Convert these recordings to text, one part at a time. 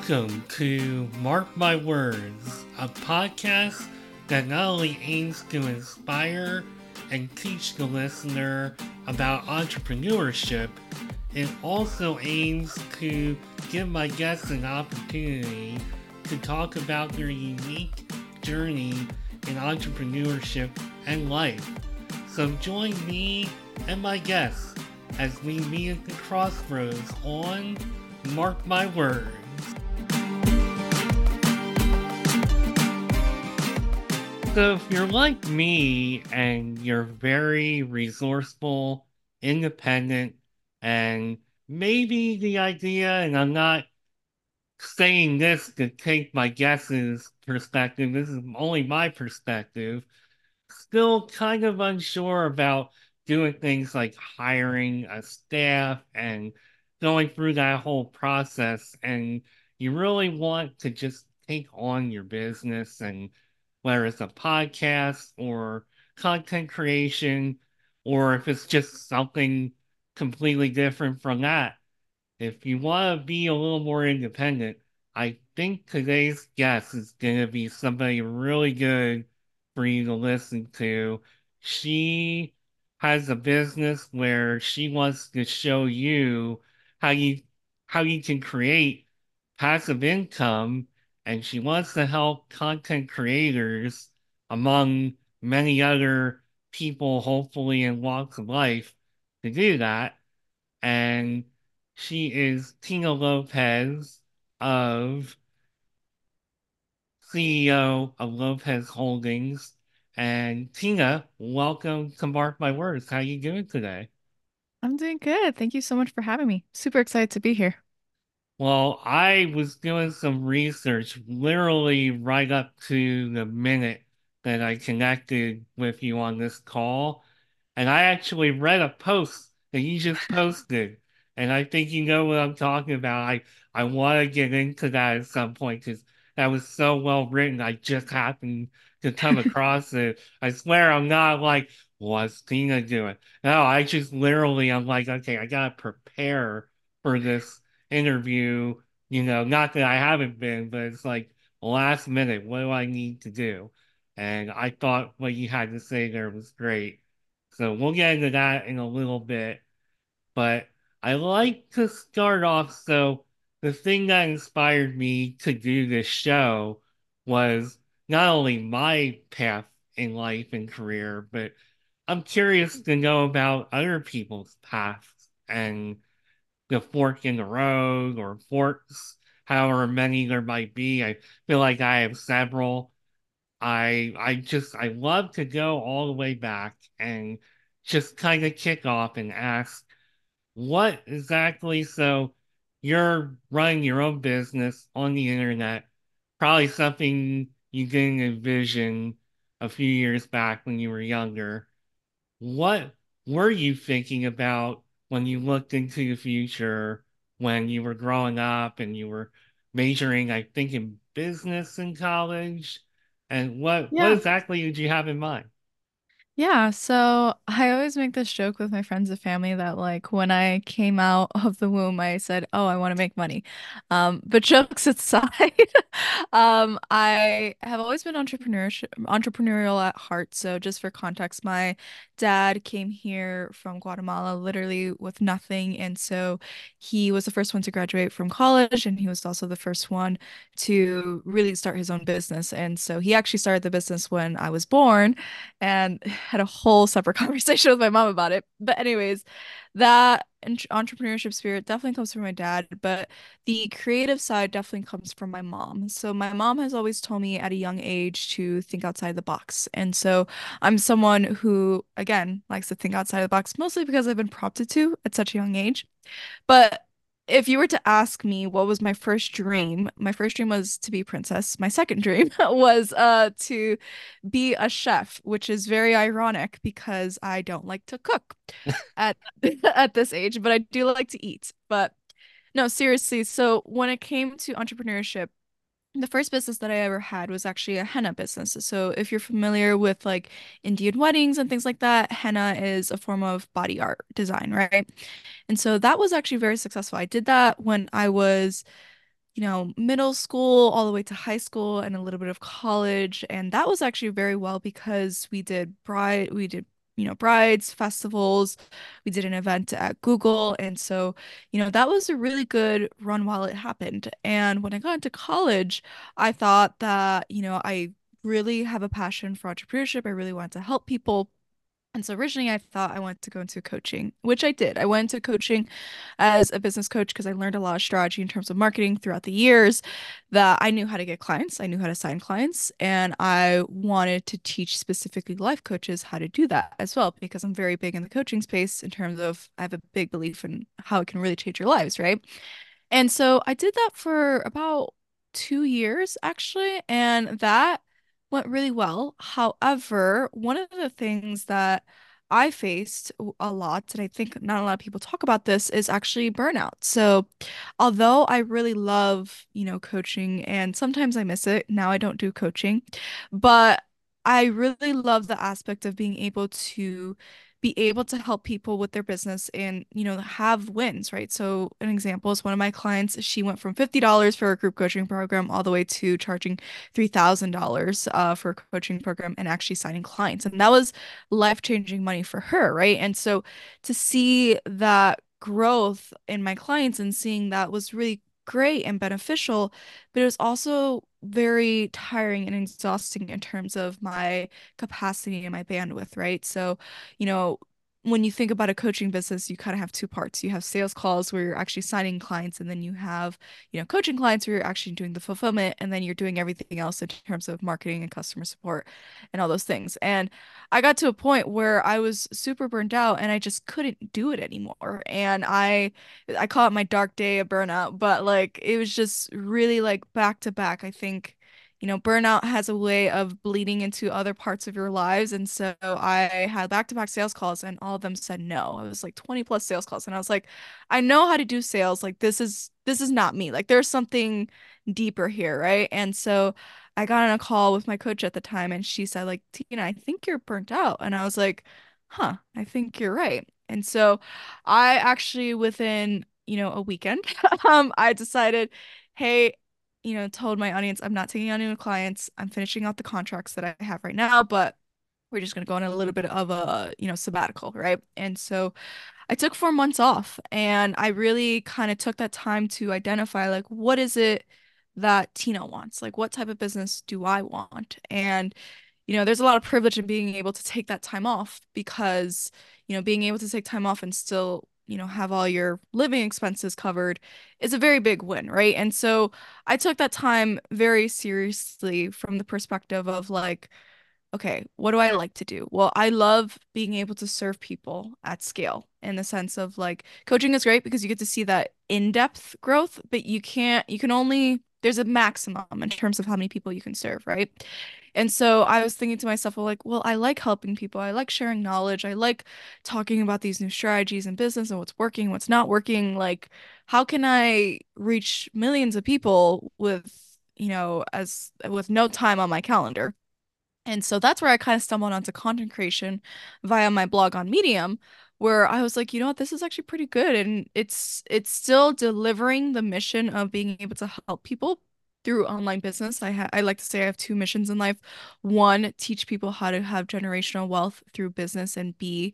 Welcome to Mark My Words, a podcast that not only aims to inspire and teach the listener about entrepreneurship, it also aims to give my guests an opportunity to talk about their unique journey in entrepreneurship and life. So join me and my guests as we meet at the crossroads on Mark My Words. So, if you're like me and you're very resourceful, independent, and maybe the idea, and I'm not saying this to take my guess's perspective, this is only my perspective, still kind of unsure about doing things like hiring a staff and going through that whole process. And you really want to just take on your business, and whether it's a podcast or content creation, or if it's just something completely different from that. If you want to be a little more independent, I think today's guest is going to be somebody really good for you to listen to. She has a business where she wants to show you how you how you can create passive income, and she wants to help content creators, among many other people, hopefully in walks of life, to do that. And she is Tina Lopez of CEO of Lopez Holdings. And Tina, welcome to Mark My Words. How you doing today? I'm doing good. Thank you so much for having me. Super excited to be here. Well, I was doing some research literally right up to the minute that I connected with you on this call. And I actually read a post that you just posted. And I think you know what I'm talking about. I want to get into that at some point because that was so well written. I just happened to come across it. I swear I'm not like, what's Tina doing? No, I just literally, I'm like, okay, I gotta prepare for this interview, not that I haven't been, but it's like last minute, what do I need to do? And I thought what you had to say there was great. So we'll get into that in a little bit. But I like to start off. So the thing that inspired me to do this show was not only my path in life and career, but I'm curious to know about other people's paths and the fork in the road or forks, however many there might be. I feel like I have several. I love to go all the way back and just kind of kick off and ask what exactly, so you're running your own business on the internet, probably something you didn't envision a few years back when you were younger. What were you thinking about when you looked into the future when you were growing up and you were majoring, I think, in business in college? And what Yeah. exactly did you have in mind? Yeah, so I always make this joke with my friends and family that like when I came out of the womb, I said, "Oh, I want to make money." But jokes aside, I have always been entrepreneurial at heart. So just for context, my dad came here from Guatemala literally with nothing, and so he was the first one to graduate from college, and he was also the first one to really start his own business. And so he actually started the business when I was born and had a whole separate conversation with my mom about it. But anyways, that entrepreneurship spirit definitely comes from my dad, but the creative side definitely comes from my mom. So my mom has always told me at a young age to think outside the box. And so I'm someone who, again, likes to think outside the box, mostly because I've been prompted to at such a young age. But if you were to ask me what was my first dream was to be a princess. My second dream was to be a chef, which is very ironic because I don't like to cook at at this age, but I do like to eat. But no, seriously, so when it came to entrepreneurship, the first business that I ever had was actually a henna business. So if you're familiar with like Indian weddings and things like that, henna is a form of body art design, right? And so that was actually very successful. I did that when I was middle school all the way to high school and a little bit of college. And that was actually very well because we did, brides, festivals. We did an event at Google. And so, that was a really good run while it happened. And when I got into college, I thought that, I really have a passion for entrepreneurship. I really wanted to help people. And so originally I thought I wanted to go into coaching, which I did. I went into coaching as a business coach because I learned a lot of strategy in terms of marketing throughout the years that I knew how to get clients, I knew how to sign clients, and I wanted to teach specifically life coaches how to do that as well because I'm very big in the coaching space in terms of I have a big belief in how it can really change your lives, right? And so I did that for about 2 years, actually, and that went really well. However, one of the things that I faced a lot, and I think not a lot of people talk about this, is actually burnout. So, although I really love, coaching, and sometimes I miss it, now I don't do coaching, but I really love the aspect of being able to be able to help people with their business and, have wins, right? So an example is one of my clients, she went from $50 for a group coaching program all the way to charging $3,000 for a coaching program and actually signing clients. And that was life-changing money for her, right? And so to see that growth in my clients and seeing that was really great and beneficial, but it was also very tiring and exhausting in terms of my capacity and my bandwidth, right? So you know, when you think about a coaching business, you kind of have two parts. You have sales calls where you're actually signing clients, and then you have, coaching clients where you're actually doing the fulfillment, and then you're doing everything else in terms of marketing and customer support and all those things. And I got to a point where I was super burned out and I just couldn't do it anymore. And I call it my dark day of burnout, but like it was just really like back to back. I think burnout has a way of bleeding into other parts of your lives. And so I had back-to-back sales calls and all of them said no. It was like 20 plus sales calls. And I was like, I know how to do sales. Like this is not me. Like there's something deeper here, right? And so I got on a call with my coach at the time and she said, like, Tina, I think you're burnt out. And I was like, huh, I think you're right. And so I actually within, a weekend, I decided, hey, told my audience I'm not taking on new clients. I'm finishing out the contracts that I have right now, but we're just going to go on a little bit of a, sabbatical, right? And so I took 4 months off and I really kind of took that time to identify like what is it that Tina wants? Like what type of business do I want? And there's a lot of privilege in being able to take that time off because, being able to take time off and still, have all your living expenses covered is a very big win, right? And so I took that time very seriously from the perspective of like, okay, what do I like to do? Well, I love being able to serve people at scale in the sense of like coaching is great because you get to see that in-depth growth, but you can only, there's a maximum in terms of how many people you can serve, right? And so I was thinking to myself, well, like, well, I like helping people. I like sharing knowledge. I like talking about these new strategies in business and what's working, what's not working. Like, how can I reach millions of people with, as with no time on my calendar? And so that's where I kind of stumbled onto content creation via my blog on Medium, where I was like, you know what, this is actually pretty good. And it's still delivering the mission of being able to help people through online business. I like to say I have two missions in life. One, teach people how to have generational wealth through business, and B,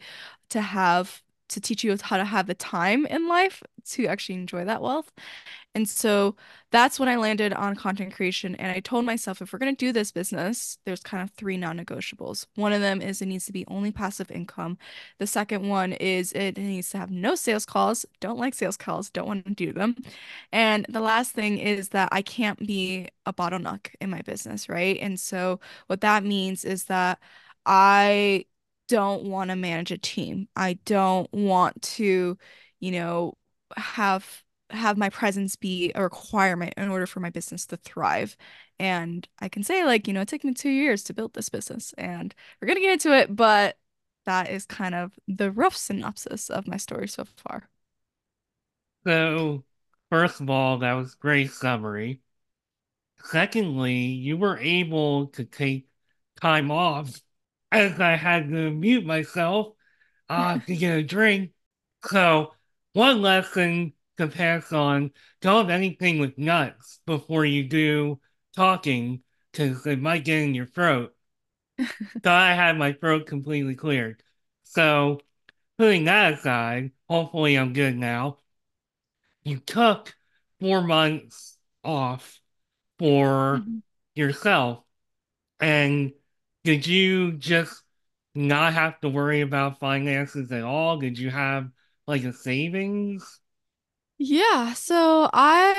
to teach you how to have the time in life to actually enjoy that wealth. And so that's when I landed on content creation. And I told myself, if we're going to do this business, there's kind of three non-negotiables. One of them is it needs to be only passive income. The second one is it needs to have no sales calls. Don't like sales calls, don't want to do them. And the last thing is that I can't be a bottleneck in my business, right? And so what that means is that I don't want to manage a team. I don't want to, you know, have my presence be a requirement in order for my business to thrive. And I can say, like, it took me 2 years to build this business, and we're gonna get into it, but that is kind of the rough synopsis of my story so far. So, first of all, that was great summary. Secondly, you were able to take time off as I had to mute myself to get a drink. So, one lesson to pass on, don't have anything with nuts before you do talking because it might get in your throat. So I had my throat completely cleared. So putting that aside, hopefully I'm good now. You took 4 months off for Mhm. yourself. And did you just not have to worry about finances at all? Did you have like a savings? Yeah, so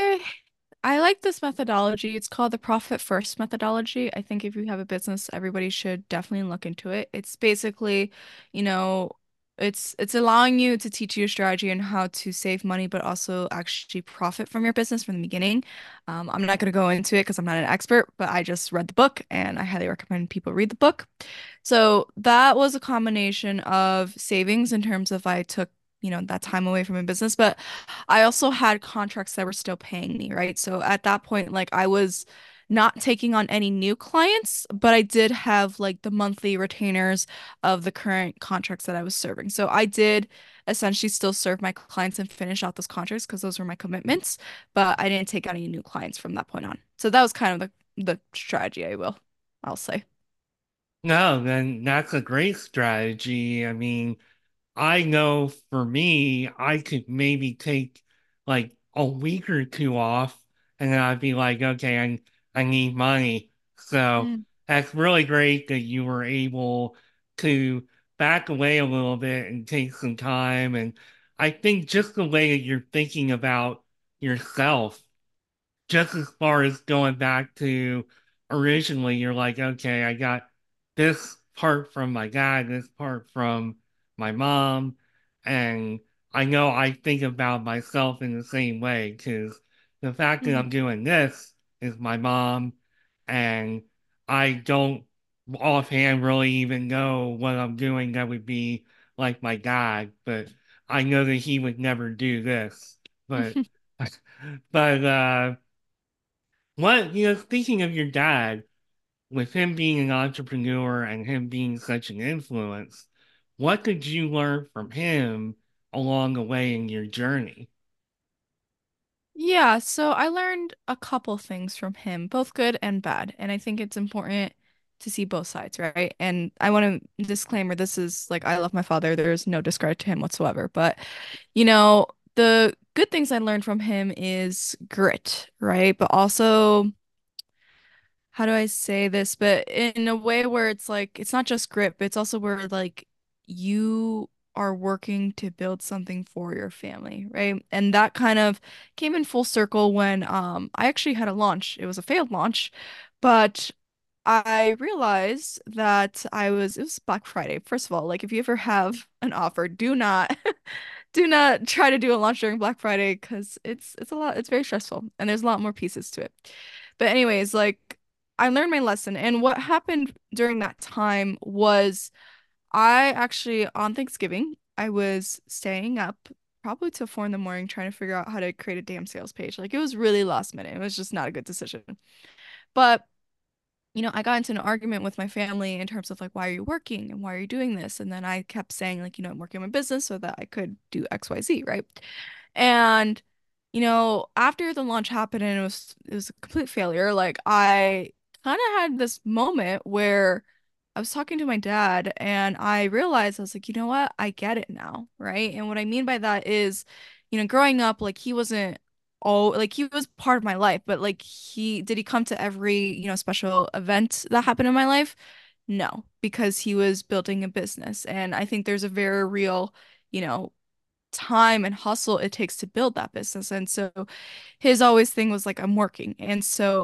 I like this methodology. It's called the profit first methodology. I think if you have a business, everybody should definitely look into it. It's basically, you know, it's allowing you to teach you a strategy on how to save money, but also actually profit from your business from the beginning. I'm not going to go into it because I'm not an expert, but I just read the book and I highly recommend people read the book. So that was a combination of savings in terms of I took, that time away from my business, but I also had contracts that were still paying me, right? So at that point, like I was not taking on any new clients, but I did have like the monthly retainers of the current contracts that I was serving. So I did essentially still serve my clients and finish out those contracts because those were my commitments, but I didn't take on any new clients from that point on. So that was kind of the strategy, I'll say. No, then that's a great strategy. I mean, I know for me, I could maybe take like a week or two off and then I'd be like, okay, I need money. So Mm. that's really great that you were able to back away a little bit and take some time. And I think just the way that you're thinking about yourself just as far as going back to originally, you're like, okay, I got this part from my dad, this part from my mom, and I know I think about myself in the same way because the fact that I'm Mhm. doing this is my mom, and I don't offhand really even know what I'm doing that would be like my dad, but I know that he would never do this. But but speaking of your dad, with him being an entrepreneur and him being such an influence, what did you learn from him along the way in your journey? Yeah, so I learned a couple things from him, both good and bad. And I think it's important to see both sides, right? And I want to disclaimer, this is like I love my father. There's no discredit to him whatsoever. But, the good things I learned from him is grit, right? But also how do I say this? But in a way where it's like it's not just grit, but it's also where like you are working to build something for your family, right? And that kind of came in full circle when I actually had a launch. It was a failed launch, but I realized that it was Black Friday. First of all, like if you ever have an offer, do not do not try to do a launch during Black Friday because it's a lot, it's very stressful and there's a lot more pieces to it. But anyways, like I learned my lesson and what happened during that time was I actually on Thanksgiving, I was staying up probably till 4 in the morning trying to figure out how to create a damn sales page. Like it was really last minute. It was just not a good decision. But I got into an argument with my family in terms of like, why are you working and why are you doing this? And then I kept saying like, I'm working on my business so that I could do XYZ, right? And after the launch happened and it was a complete failure, like I kind of had this moment where I was talking to my dad and I realized I was like, you know what? I get it now, right? And what I mean by that is, growing up, like he wasn't all like he was part of my life, but like he come to every, special event that happened in my life? No, because he was building a business. And I think there's a very real, you know, time and hustle it takes to build that business. And so his always thing was like I'm working. And so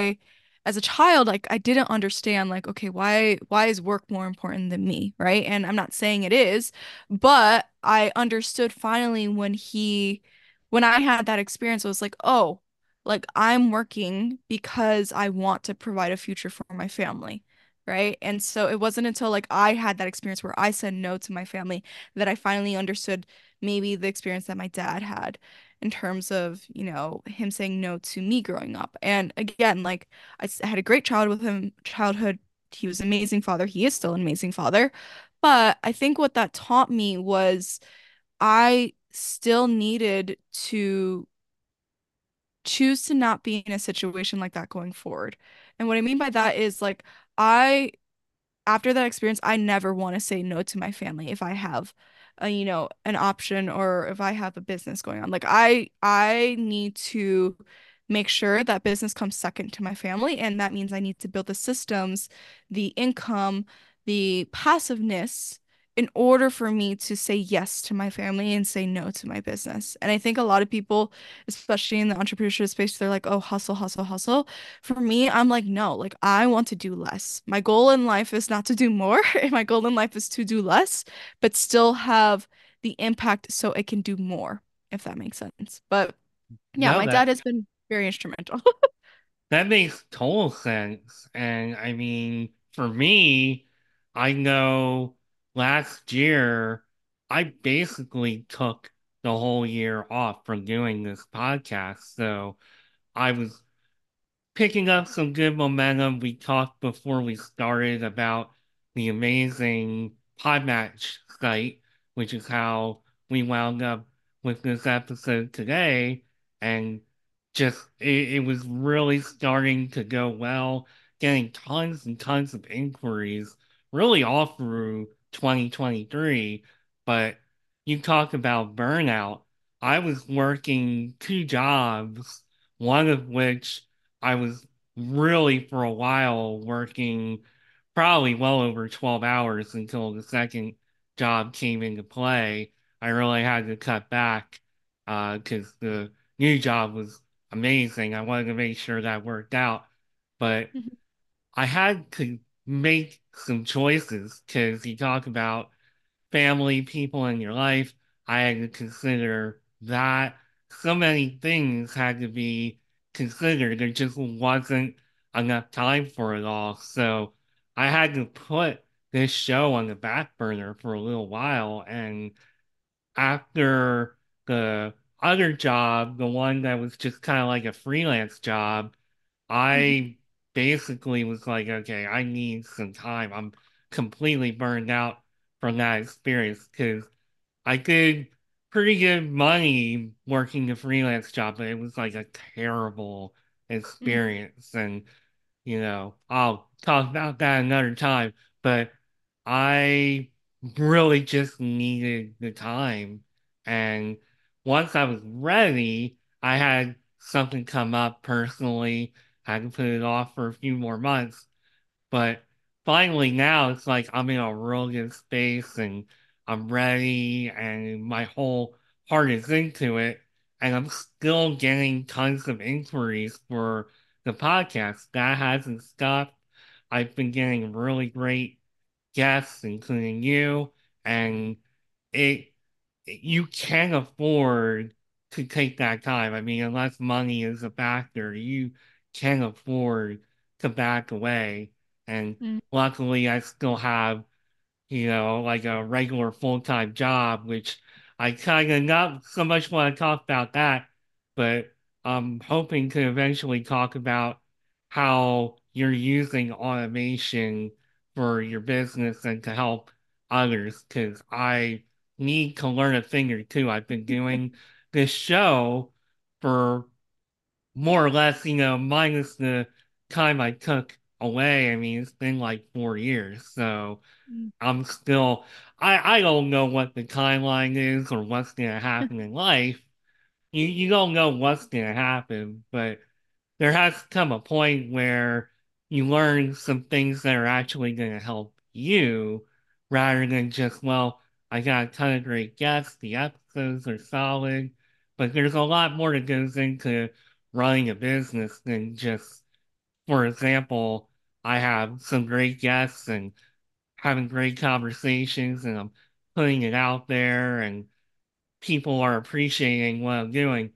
as a child, like I didn't understand like, okay, why is work more important than me, right? And I'm not saying it is, but I understood finally when I had that experience, I was like, oh, like I'm working because I want to provide a future for my family. Right. And so it wasn't until like I had that experience where I said no to my family that I finally understood maybe the experience that my dad had in terms of, him saying no to me growing up. And again, like I had a great childhood. He was an amazing father. He is still an amazing father. But I think what that taught me was still needed to choose to not be in a situation like that going forward. And what I mean by that is like I after that experience, I never want to say no to my family if I have an option or if I have a business going on. Like I need to make sure that business comes second to my family, and that means I need to build the systems, the income, the passiveness in order for me to say yes to my family and say no to my business. And I think a lot of people, especially in the entrepreneurship space, they're like, "Oh, hustle, hustle, hustle." For me, I'm like, no, like I want to do less. My goal in life is not to do more. My goal in life is to do less, but still have the impact so it can do more, if that makes sense. But yeah, No, my dad that has been very instrumental. that makes total sense. And I mean, for me, I know last year I basically took the whole year off from doing this podcast. So I was picking up some good momentum. We talked before we started about the amazing Podmatch site, which is how we wound up with this episode today. And just it was really starting to go well, getting tons and tons of inquiries, really all through 2023. But you talk about burnout. I was working two jobs, one of which I was really for a while working probably well over 12 hours until the second job came into play. I really had to cut back because the new job was amazing. I wanted to make sure that worked out, but I had to make some choices because you talk about family, people in your life. I had to consider that. So many things had to be considered. There just wasn't enough time for it all. So I had to put this show on the back burner for a little while. And after the other job, the one that was just kind of like a freelance job, I basically was like, okay, I need some time. I'm completely burned out from that experience because I did pretty good money working a freelance job, but it was like a terrible experience. And I'll talk about that another time, but I really just needed the time. And once I was ready, I had something come up personally. I had to put it off for a few more months. But finally now it's like I'm in a real good space and I'm ready and my whole heart is into it. And I'm still getting tons of inquiries for the podcast. That hasn't stopped. I've been getting really great guests, including you, and it you can afford to take that time. I mean, unless money is a factor, you can afford to back away. And Mhm. luckily, I still have, like a regular full-time job, which I kind of not so much want to talk about that, but I'm hoping to eventually talk about how you're using automation for your business and to help others, because I need to learn a thing or two. I've been doing this show for more or less, minus the time I took away. I mean, it's been like 4 years, so Mhm. I'm still, I don't know what the timeline is or what's gonna happen in life. You don't know what's gonna happen, but there has come a point where you learn some things that are actually gonna help you rather than just, well, I got a ton of great guests, the episodes are solid, but there's a lot more that goes into running a business than just, for example, I have some great guests and having great conversations and I'm putting it out there and people are appreciating what I'm doing.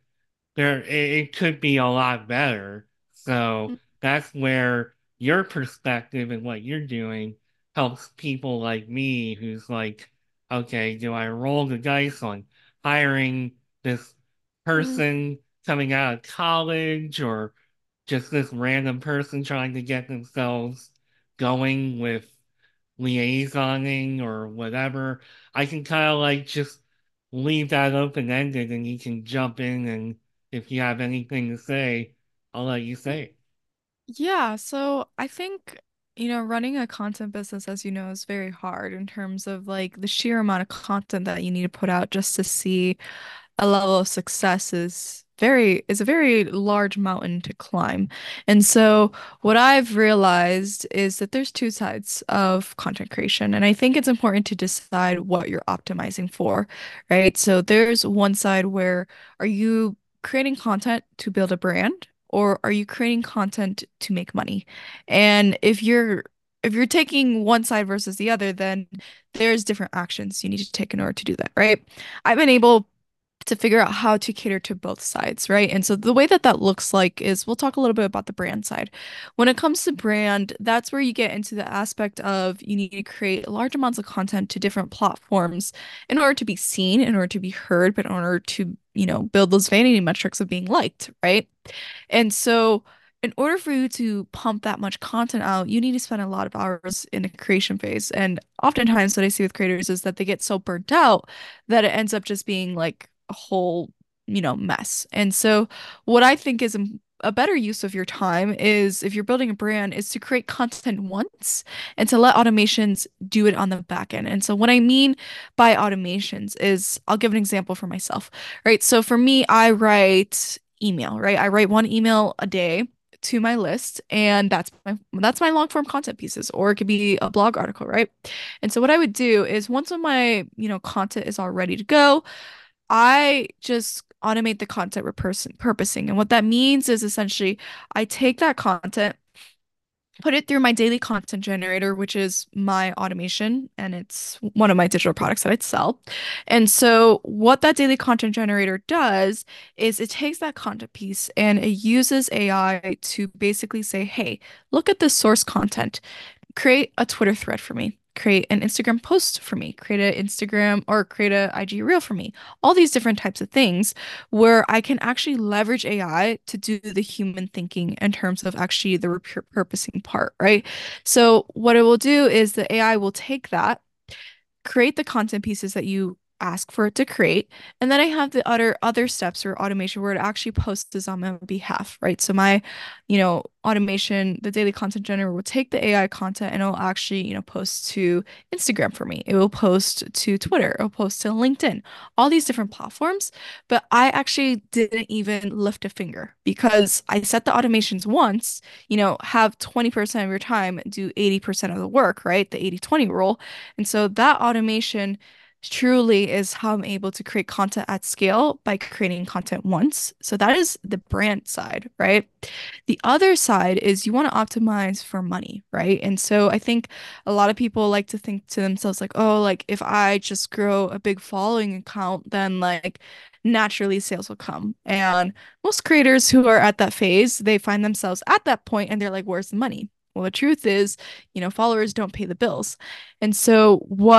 It could be a lot better. So that's where your perspective and what you're doing helps people like me who's like, okay, do I roll the dice on hiring this Mhm. person coming out of college or just this random person trying to get themselves going with liaisoning or whatever? I can kind of like just leave that open-ended and you can jump in, and if you have anything to say, I'll let you say it. Yeah, so I think, running a content business, as you know, is very hard in terms of like the sheer amount of content that you need to put out just to see a level of success is a very large mountain to climb. And so what I've realized is that there's two sides of content creation, and I think it's important to decide what you're optimizing for, right? So there's one side where are you creating content to build a brand, or are you creating content to make money? And if you're taking one side versus the other, then there's different actions you need to take in order to do that, right? I've been able to figure out how to cater to both sides, right? And so the way that that looks like is we'll talk a little bit about the brand side. When it comes to brand, that's where you get into the aspect of you need to create large amounts of content to different platforms in order to be seen, in order to be heard, but in order to, build those vanity metrics of being liked, right? And so, in order for you to pump that much content out, you need to spend a lot of hours in the creation phase. And oftentimes, what I see with creators is that they get so burnt out that it ends up just being like a whole, mess. And so, what I think is a better use of your time is if you're building a brand, is to create content once and to let automations do it on the back end. And so, what I mean by automations is I'll give an example for myself, right? So, for me, I write email, right? I write one email a day to my list, and that's my long form content pieces, or it could be a blog article, right? And so what I would do is once of my, content is all ready to go, I just automate the content repurposing. And what that means is essentially I take that content, put it through my daily content generator, which is my automation, and it's one of my digital products that I sell. And so, what that daily content generator does is it takes that content piece and it uses AI to basically say, hey, look at this source content, create a Twitter thread for me, create an Instagram post for me, create an Instagram or create a IG reel for me. All these different types of things where I can actually leverage AI to do the human thinking in terms of actually the repurposing part, right? So what it will do is the AI will take that, create the content pieces that you ask for it to create, and then I have the other steps or automation where it actually posts on my behalf, right? So my, automation, the daily content generator will take the AI content and it'll actually, post to Instagram for me. It will post to Twitter, it'll post to LinkedIn, all these different platforms. But I actually didn't even lift a finger because I set the automations once, have 20% of your time do 80% of the work, right? The 80/20 rule. And so that automation truly is how I'm able to create content at scale by creating content once. So that is the brand side, right? The other side is you want to optimize for money, right? And so I think a lot of people like to think to themselves like, oh, like if I just grow a big following account, then like naturally sales will come. And most creators who are at that phase, they find themselves at that point and they're like, where's the money? Well, the truth is, followers don't pay the bills. And so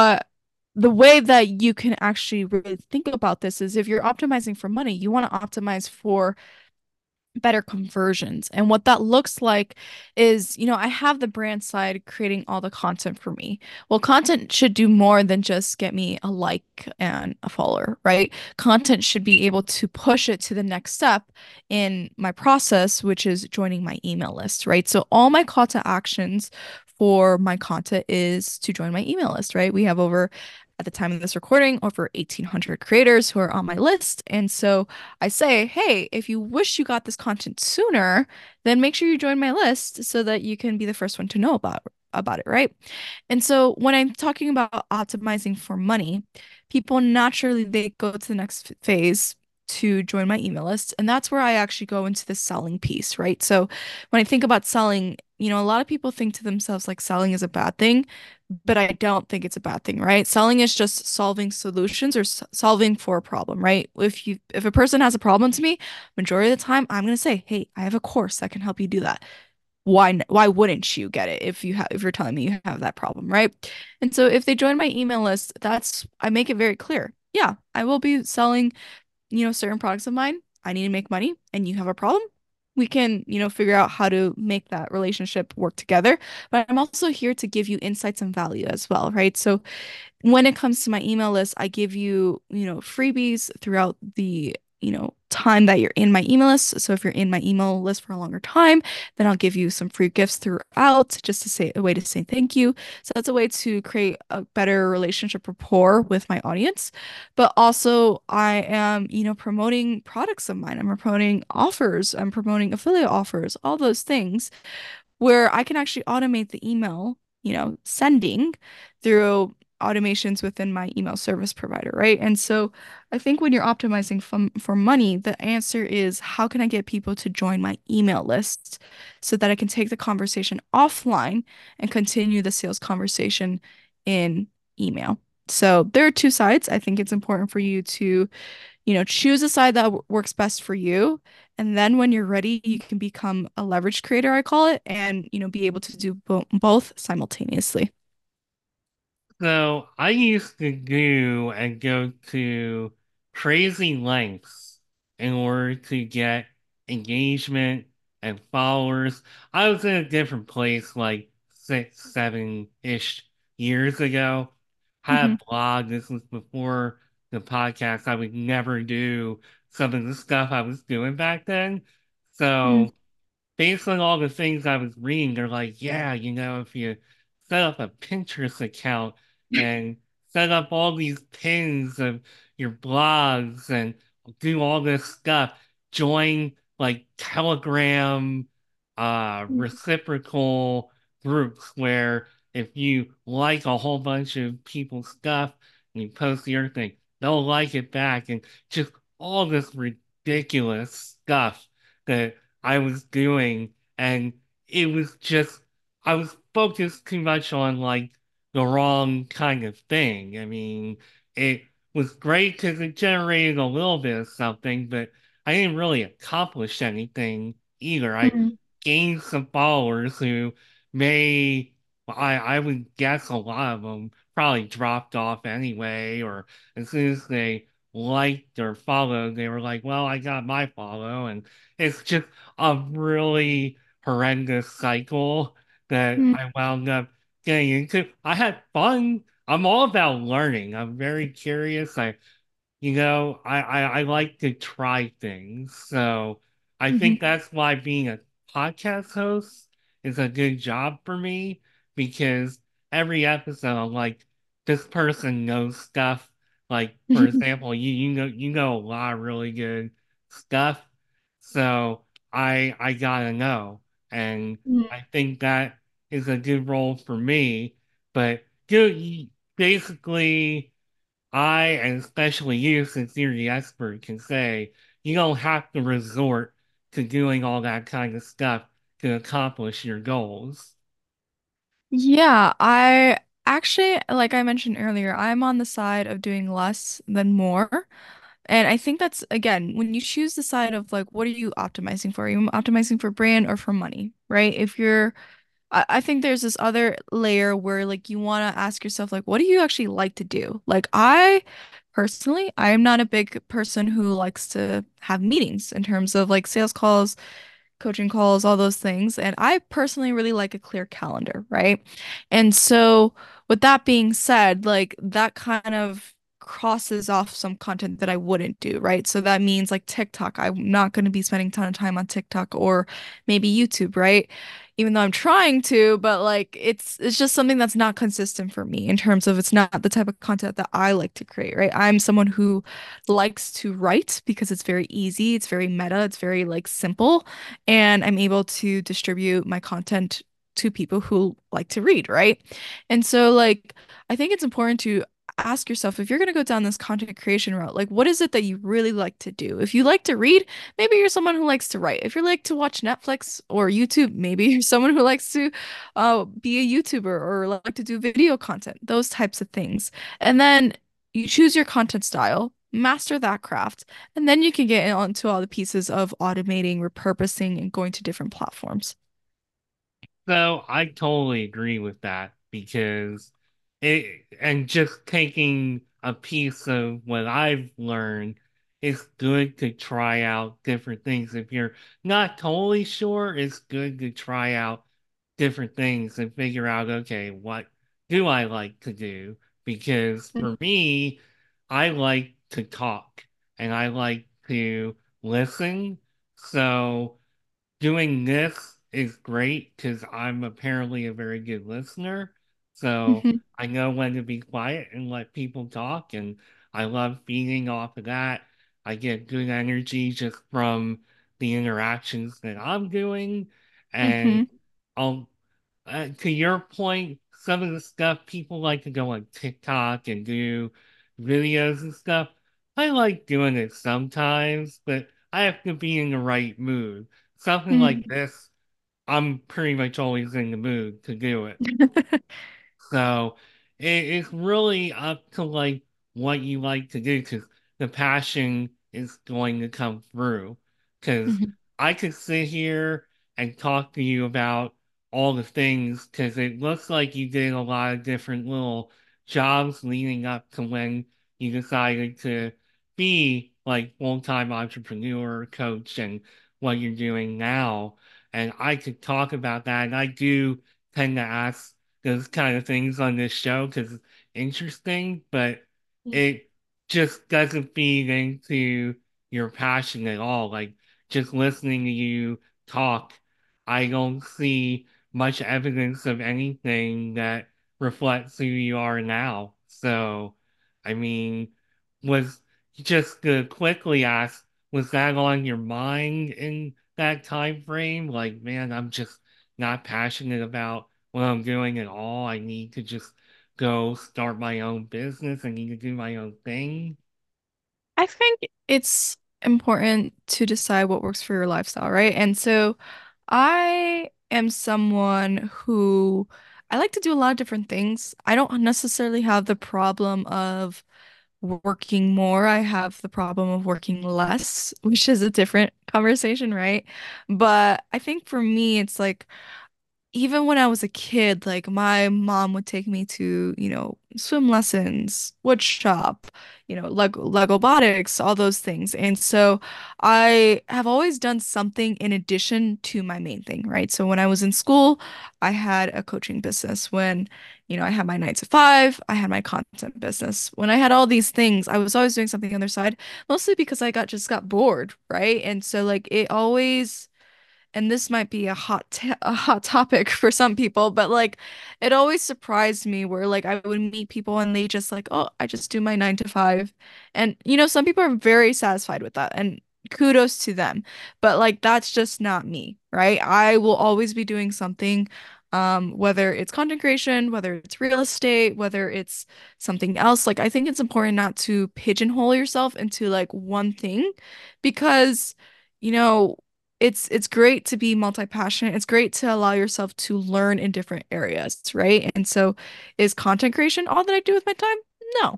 the way that you can actually really think about this is if you're optimizing for money, you want to optimize for better conversions. And what that looks like is, I have the brand side creating all the content for me. Well, content should do more than just get me a like and a follower, right? Content should be able to push it to the next step in my process, which is joining my email list, right? So all my call to actions for my content is to join my email list, right? We have over at the time of this recording, over 1,800 creators who are on my list. And so I say, hey, if you wish you got this content sooner, then make sure you join my list so that you can be the first one to know about it, right? And so when I'm talking about optimizing for money, people naturally they go to the next phase to join my email list, and that's where I actually go into the selling piece, right? So when I think about selling, a lot of people think to themselves like selling is a bad thing, but I don't think it's a bad thing, right? Selling is just solving solutions or solving for a problem, right? If a person has a problem to me, majority of the time I'm going to say, "Hey, I have a course that can help you do that." Why wouldn't you get it if you're telling me you have that problem, right? And so if they join my email list, that's I make it very clear. Yeah, I will be selling, certain products of mine. I need to make money and you have a problem. we can, figure out how to make that relationship work together. But I'm also here to give you insights and value as well, right? So when it comes to my email list, I give you, freebies throughout the, time that you're in my email list. So if you're in my email list for a longer time, then I'll give you some free gifts throughout just to say a way to say thank you. So that's a way to create a better relationship rapport with my audience. But also I am, promoting products of mine. I'm promoting offers. I'm promoting affiliate offers, all those things where I can actually automate the email, sending through automations within my email service provider, right? And so I think when you're optimizing for money, the answer is how can I get people to join my email list so that I can take the conversation offline and continue the sales conversation in email. So there are two sides. I think it's important for you to choose a side that works best for you. And then when you're ready, you can become a leverage creator, I call it, and, be able to do both simultaneously. So I used to do and go to crazy lengths in order to get engagement and followers. I was in a different place like 6, 7-ish years ago. Had Hmm. a blog. This was before the podcast. I would never do some of the stuff I was doing back then. Mm. So based on all the things I was reading, they're like, yeah, if you set up a Pinterest account and set up all these pins of your blogs and do all this stuff, join like Telegram, reciprocal groups where if you like a whole bunch of people's stuff and you post your thing, they'll like it back and just all this ridiculous stuff that I was doing, and it was just I was focused too much on like the wrong kind of thing. I mean, it was great because it generated a little bit of something, but I didn't really accomplish anything either. I Mm. gained some followers who may I would guess a lot of them probably dropped off anyway, or as soon as they liked or followed, they were like, well, I got my follow, and it's just a really horrendous cycle that Mm. I wound up getting into. I had fun. I'm all about learning. I'm very curious. I like to try things. So I Mhm. think that's why being a podcast host is a good job for me because every episode I'm like, this person knows stuff. Like, for example, you know a lot of really good stuff. So I gotta know. And Mm. I think that is a good role for me. But basically I, and especially you, since you're the expert, can say you don't have to resort to doing all that kind of stuff to accomplish your goals. Yeah, I actually, like I mentioned earlier, I'm on the side of doing less than more. And I think that's, again, when you choose the side of like, what are you optimizing for? Are you optimizing for brand or for money, right? If you're I think there's this other layer where like you want to ask yourself like what do you actually like to do? Like I personally, I am not a big person who likes to have meetings in terms of like sales calls, coaching calls, all those things. And I personally really like a clear calendar, right? And so, with that being said, like that kind of crosses off some content that I wouldn't do, right? So that means like TikTok, I'm not going to be spending a ton of time on TikTok or maybe YouTube, right? Even though I'm trying to, but like it's just something that's not consistent for me in terms of it's not the type of content that I like to create, right? I'm someone who likes to write because it's very easy, it's very meta, it's very like simple and I'm able to distribute my content to people who like to read, right? And so, like, I think it's important to ask yourself if you're going to go down this content creation route, like, what is it that you really like to do? If you like to read, maybe you're someone who likes to write. If you like to watch Netflix or YouTube, maybe you're someone who likes to be a YouTuber or like to do video content, those types of things. And then you choose your content style, master that craft, and then you can get onto all the pieces of automating, repurposing, and going to different platforms. So I totally agree with that because and just taking a piece of what I've learned it's good to try out different things. If you're not totally sure, it's good to try out different things and figure out, okay, what do I like to do? Because for me, I like to talk and I like to listen. So doing this is great because I'm apparently a very good listener. So Mhm. I know when to be quiet and let people talk. And I love feeding off of that. I get good energy just from the interactions that I'm doing. And Mhm. I'll to your point, some of the stuff people like to go on TikTok and do videos and stuff. I like doing it sometimes, but I have to be in the right mood. Something like Mhm. this, I'm pretty much always in the mood to do it. So it's really up to like what you like to do because the passion is going to come through. Because Mhm. I could sit here and talk to you about all the things because it looks like you did a lot of different little jobs leading up to when you decided to be like full-time entrepreneur, coach, and what you're doing now. And I could talk about that. And I do tend to ask those kind of things on this show because it's interesting, but it just doesn't feed into your passion at all. Like just listening to you talk, I don't see much evidence of anything that reflects who you are now. So, I mean, was just to quickly ask, was that on your mind in that time frame? Like, man, I'm just not passionate about what I'm doing at all. I need to just go start my own business. I need to do my own thing. I think it's important to decide what works for your lifestyle, right? And so I am someone who I like to do a lot of different things. I don't necessarily have the problem of working more. I have the problem of working less, which is a different conversation, right? But I think for me, it's like even when I was a kid, like my mom would take me to, swim lessons, wood shop, Legobotics, all those things. And so I have always done something in addition to my main thing, right? So when I was in school, I had a coaching business. When, I had my 9 to 5, I had my content business. When I had all these things, I was always doing something on the other side, mostly because I got bored, right? And so like it always and this might be a hot topic for some people, but like it always surprised me where like I would meet people and they just like, oh, I just do my 9 to 5. And some people are very satisfied with that and kudos to them. But like that's just not me, right? I will always be doing something, whether it's content creation, whether it's real estate, whether it's something else. Like I think it's important not to pigeonhole yourself into like one thing because you know it's great to be multi-passionate. It's great to allow yourself to learn in different areas, right? And so is content creation all that I do with my time? No.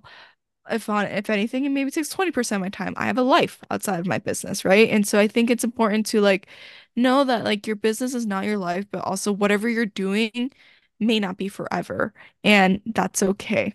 If anything, it maybe takes 20% of my time. I have a life outside of my business, right? And so I think it's important to like know that like your business is not your life, but also whatever you're doing may not be forever, and that's okay.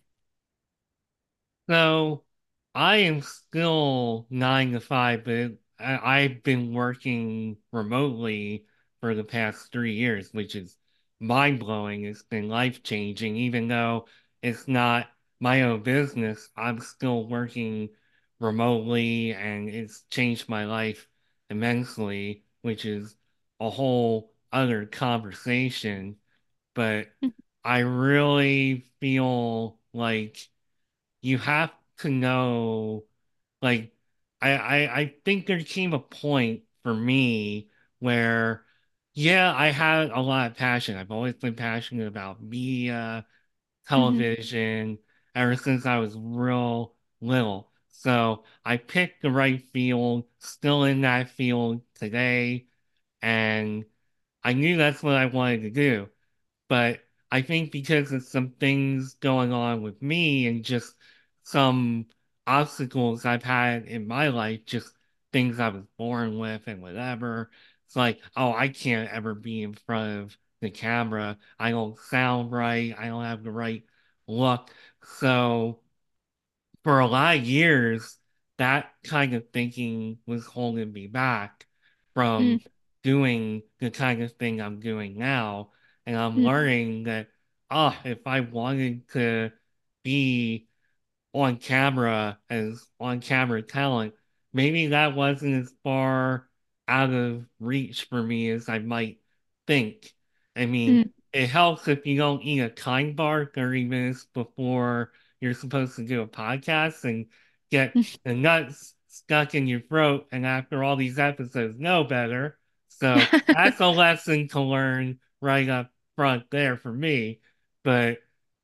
So I am still 9 to 5, but I've been working remotely for the past 3 years, which is mind blowing. It's been life changing, even though it's not my own business. I'm still working remotely, and it's changed my life immensely, which is a whole other conversation. But I really feel like you have to know, like, I think there came a point for me where, yeah, I had a lot of passion. I've always been passionate about media, Mhm. television, ever since I was real little. So I picked the right field, still in that field today, and I knew that's what I wanted to do. But I think because of some things going on with me and just some obstacles I've had in my life, just things I was born with and whatever, it's like, oh, I can't ever be in front of the camera. I don't sound right. I don't have the right look. So for a lot of years, that kind of thinking was holding me back Mm, from doing the kind of thing I'm doing now. And I'm mm, learning that, if I wanted to be on camera as on camera talent, maybe that wasn't as far out of reach for me as I might think. I mean, mm, it helps if you don't eat a kind bar 30 minutes before you're supposed to do a podcast and get mm. the nuts stuck in your throat, and after all these episodes know better. So that's a lesson to learn right up front there for me. But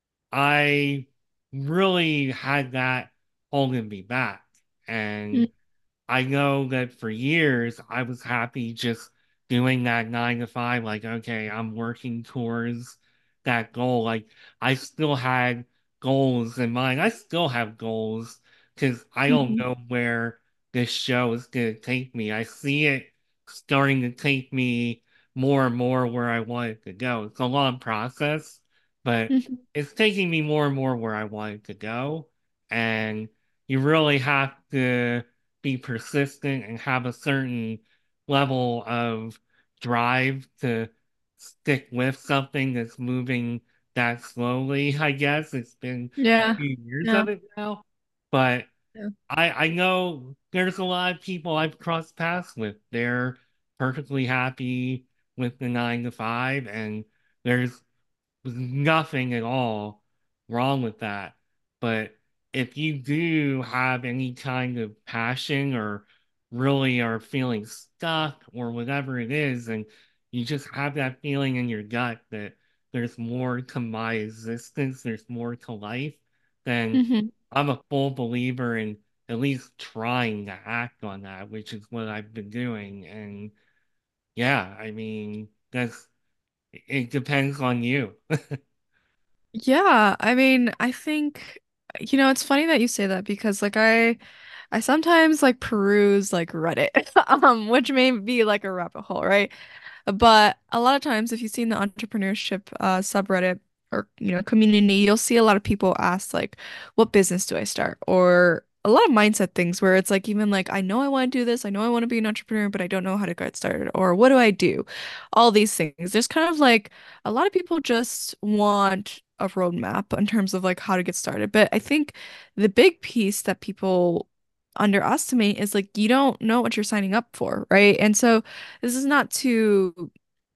I really had that holding me back. And Mm, I know that for years I was happy just doing that 9 to 5, like, okay, I'm working towards that goal. Like, I still had goals in mind. I still have goals because I don't mhm. know where this show is going to take me. I see it starting to take me more and more where I want it to go. It's a long process, but Mhm. it's taking me more and more where I want it to go. And you really have to be persistent and have a certain level of drive to stick with something that's moving that slowly, I guess. It's been a Yeah. few years Yeah. of it now, but Yeah. I know there's a lot of people I've crossed paths with. They're perfectly happy with the 9 to 5, and there's nothing at all wrong with that. But if you do have any kind of passion or really are feeling stuck or whatever it is, and you just have that feeling in your gut that there's more to my existence, there's more to life, then Mhm. I'm a full believer in at least trying to act on that, which is what I've been doing. And yeah, I mean, it depends on you. Yeah, I mean, I think it's funny that you say that because like I sometimes like peruse like Reddit, which may be like a rabbit hole, right? But a lot of times, if you've seen the entrepreneurship subreddit or community, you'll see a lot of people ask like, "What business do I start?" Or a lot of mindset things where it's like even like, "I know I want to do this. I know I want to be an entrepreneur, but I don't know how to get started." Or "What do I do?" All these things. There's kind of like a lot of people just want a roadmap in terms of like how to get started. But I think the big piece that people underestimate is like you don't know what you're signing up for, right? And so this is not to,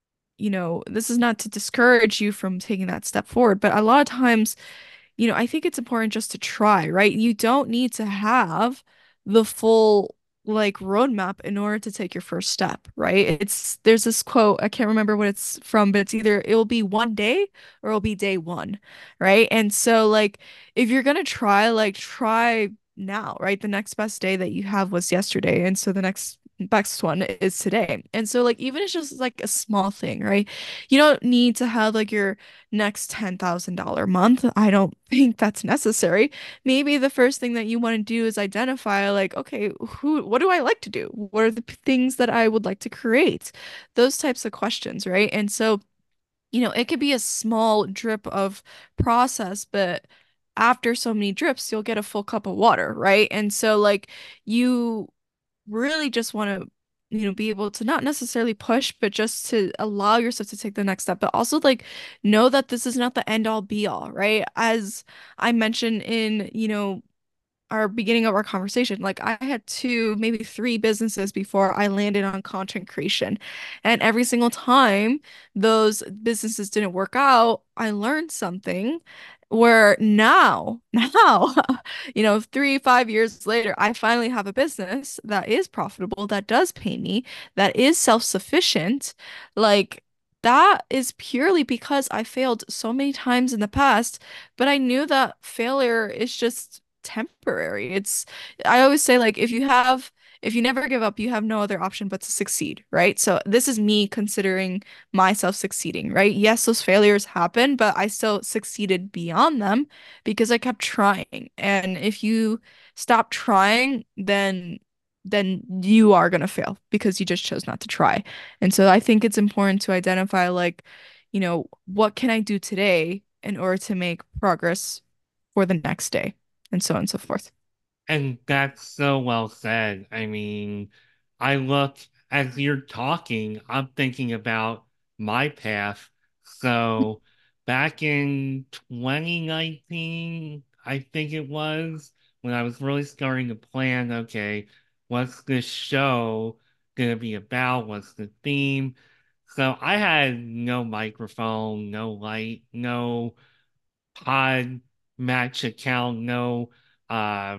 this is not to discourage you from taking that step forward, but a lot of times, I think it's important just to try, right? You don't need to have the full like roadmap in order to take your first step, right? There's this quote, I can't remember what it's from, but it's either it will be one day or it'll be day one, right? And so like if you're gonna try, like try now, right? The next best day that you have was yesterday, and so the next best one is today. And so like even it's just like a small thing, right? You don't need to have like your next $10,000 month. I don't think that's necessary. Maybe the first thing that you want to do is identify like, okay, what do I like to do? What are the things that I would like to create? Those types of questions, right? And so, it could be a small drip of process, but after so many drips, you'll get a full cup of water, right? And so like you really just want to be able to not necessarily push but just to allow yourself to take the next step, but also like know that this is not the end all be all, right? As I mentioned in our beginning of our conversation, like I had two, maybe three businesses before I landed on content creation. And every single time those businesses didn't work out, I learned something where now, 3, 5 years later, I finally have a business that is profitable, that does pay me, that is self-sufficient. Like, that is purely because I failed so many times in the past, but I knew that failure is just temporary. I always say like if you never give up, you have no other option but to succeed, right? So this is me considering myself succeeding, right? Yes, those failures happen, but I still succeeded beyond them because I kept trying. And if you stop trying, then you are gonna fail because you just chose not to try. And so I think it's important to identify like, what can I do today in order to make progress for the next day, and so on and so forth. And that's so well said. I mean, I look, as you're talking, I'm thinking about my path. So back in 2019, I think it was, when I was really starting to plan, okay, what's this show gonna be about? What's the theme? So I had no microphone, no light, no pod match account, no uh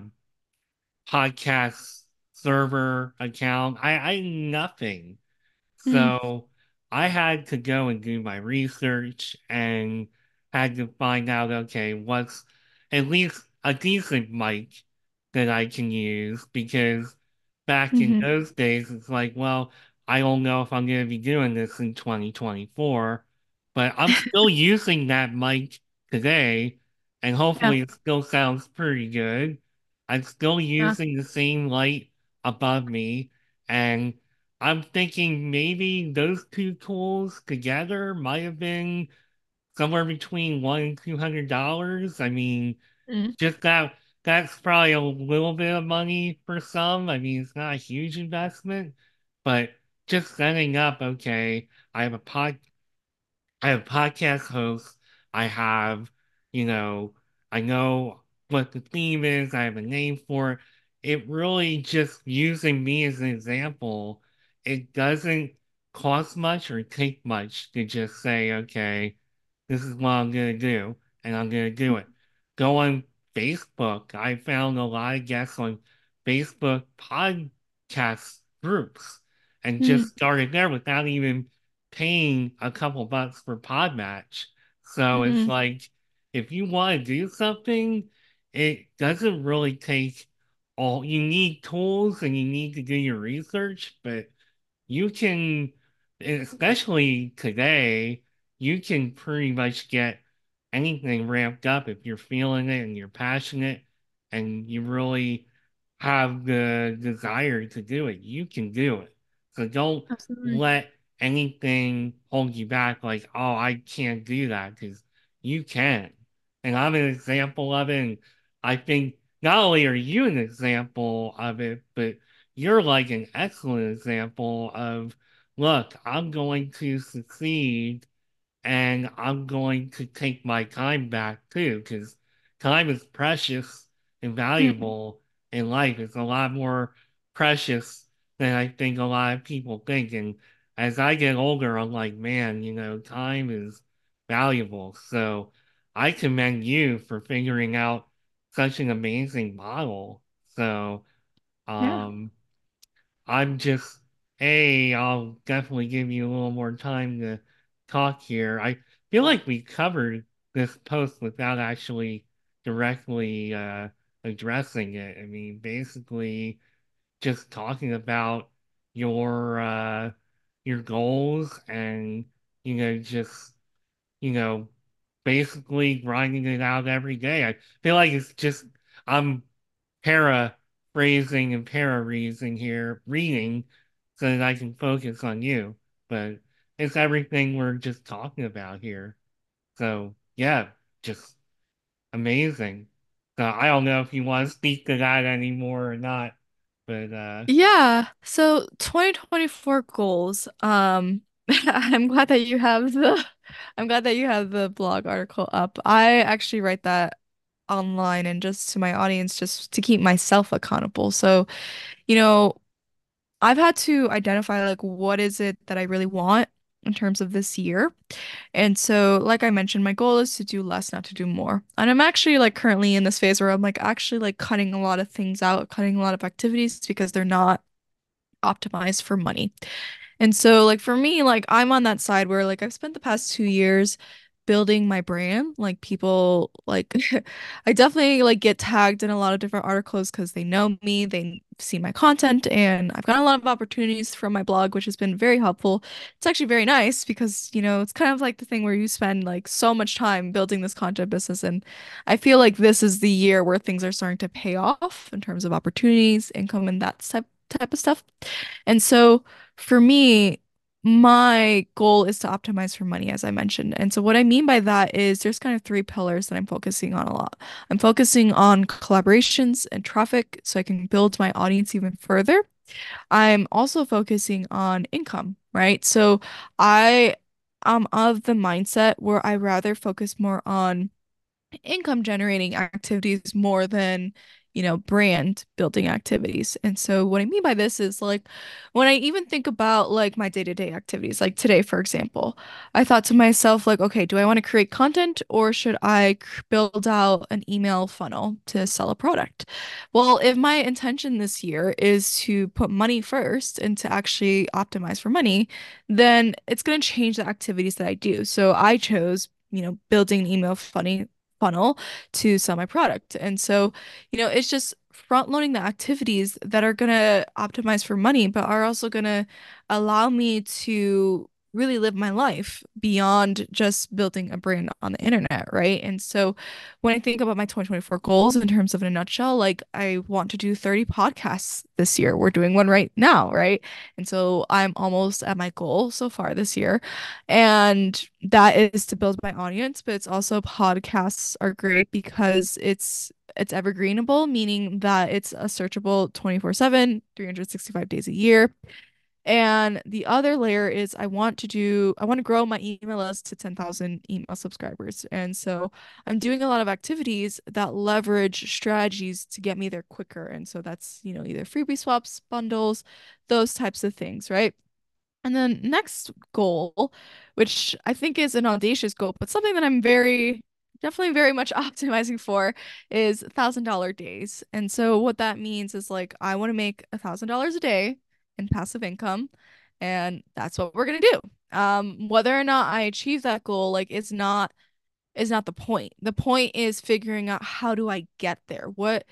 podcast server account. I nothing. Mm, So I had to go and do my research and had to find out, okay, what's at least a decent mic that I can use because back in hmm those days, it's like, well, I don't know if I'm going to be doing this in 2024, but I'm still using that mic today, and Yeah. hopefully it still sounds pretty good. I'm still Yeah. using the same light above me, and I'm thinking maybe those two tools together might have been somewhere between $100 and $200. I mean, Mm, just that's probably a little bit of money for some. I mean, it's not a huge investment, but just setting up, okay, I have a pod I have podcast hosts. I have, you know, I know what the theme is. I have a name for it. It really just using me as an example, it doesn't cost much or take much to just say, okay, this is what I'm going to do, and I'm going to do it. Go on Facebook. I found a lot of guests on Facebook podcast groups and mm, just started there without even paying a couple bucks for Podmatch. So it's mm, like, if you want to do something, it doesn't really take all, you need tools and you need to do your research, but you can, especially today, you can pretty much get anything ramped up if you're feeling it and you're passionate and you really have the desire to do it. You can do it. So don't absolutely. let anything hold you back like, oh, I can't do that because you can. And I'm an example of it. And I think not only are you an example of it, but you're like an excellent example of, look, I'm going to succeed and I'm going to take my time back too, because time is precious and Mm, valuable in life. It's a lot more precious than I think a lot of people think. And as I get older, I'm like, man, time is valuable. So I commend you for figuring out such an amazing model. So, yeah. um, I'm just, hey, I'll definitely give you a little more time to talk here. I feel like we covered this post without actually directly addressing it. I mean, basically just talking about your your goals and just you know basically grinding it out every day. I feel like it's just I'm paraphrasing and para-reading here, reading, so that I can focus on you. But it's everything we're just talking about here. So yeah, just amazing. So I don't know if you want to speak to that anymore or not, but Yeah. So 2024 goals. I'm glad that you have the I'm glad that you have the blog article up. I actually write that online and just to my audience just to keep myself accountable. So, you know, I've had to identify like what is it that I really want in terms of this year. And so, like I mentioned, my goal is to do less, not to do more. And I'm actually like currently in this phase where I'm like actually like cutting a lot of things out, cutting a lot of activities because they're not optimized for money. And so like for me, like I'm on that side where like I've spent the past 2 years building my brand. Like people like I definitely like get tagged in a lot of different articles because they know me, they see my content, and I've gotten a lot of opportunities from my blog, which has been very helpful. It's actually very nice because, it's kind of like the thing where you spend like so much time building this content business. And I feel like this is the year where things are starting to pay off in terms of opportunities, income, and that type of stuff. And so for me, my goal is to optimize for money, as I mentioned. And so, what I mean by that is there's kind of three pillars that I'm focusing on a lot. I'm focusing on collaborations and traffic so I can build my audience even further. I'm also focusing on income, right? So, I am of the mindset where I rather focus more on income generating activities more than, brand building activities. And so what I mean by this is like when I even think about like my day-to-day activities, like today, for example, I thought to myself, like, okay, do I want to create content or should I build out an email funnel to sell a product? Well, if my intention this year is to put money first and to actually optimize for money, then it's going to change the activities that I do. So I chose, building an email funnel to sell my product. And so, it's just front loading the activities that are going to optimize for money, but are also going to allow me to really live my life beyond just building a brand on the internet, right? And so when I think about my 2024 goals in terms of in a nutshell, like I want to do 30 podcasts this year. We're doing one right now, right? And so I'm almost at my goal so far this year. And that is to build my audience, but it's also podcasts are great because it's evergreenable, meaning that it's a searchable 24/7, 365 days a year. And the other layer is I want to grow my email list to 10,000 email subscribers. And so I'm doing a lot of activities that leverage strategies to get me there quicker. And so that's, either freebie swaps, bundles, those types of things, right? And then next goal, which I think is an audacious goal, but something that I'm definitely very much optimizing for is $1,000 days. And so what that means is like I want to make $1,000 a day in passive income, and that's what we're gonna do. Whether or not I achieve that goal, like is not the point. The point is figuring out how do I get there?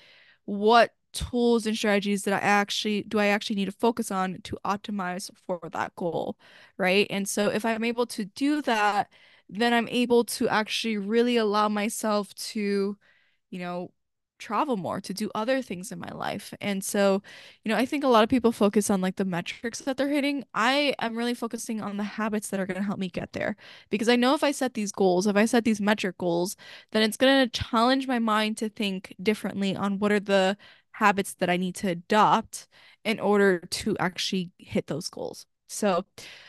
What tools and strategies that I actually need to focus on to optimize for that goal, right? And so if I'm able to do that, then I'm able to actually really allow myself to, you know, travel more, to do other things in my life. And so, I think a lot of people focus on like the metrics that they're hitting. I am really focusing on the habits that are going to help me get there. Because I know if I set these goals, if I set these metric goals, then it's going to challenge my mind to think differently on what are the habits that I need to adopt in order to actually hit those goals. So,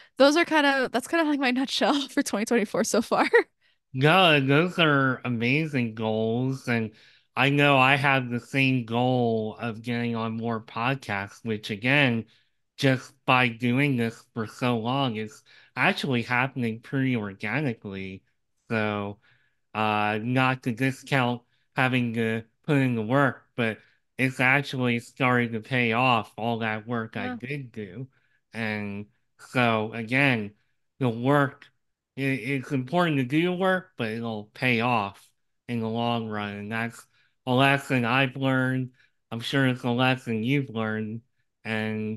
that's kind of like my nutshell for 2024 so far. No, those are amazing goals. And I know I have the same goal of getting on more podcasts, which again, just by doing this for so long, is actually happening pretty organically. So, not to discount having to put in the work, but it's actually starting to pay off all that work I Yeah. did do. And so again, the work, it's important to do the work, but it'll pay off in the long run. And that's a lesson I've learned. I'm sure it's a lesson you've learned. And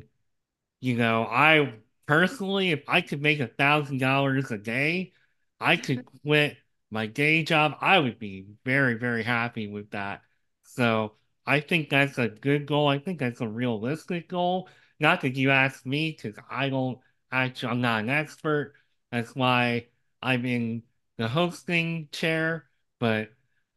I personally, if I could make $1,000 a day, I could quit my day job. I would be very, very happy with that. So I think that's a good goal. I think that's a realistic goal. Not that you asked me, because I don't actually, I'm not an expert. That's why I'm in the hosting chair. But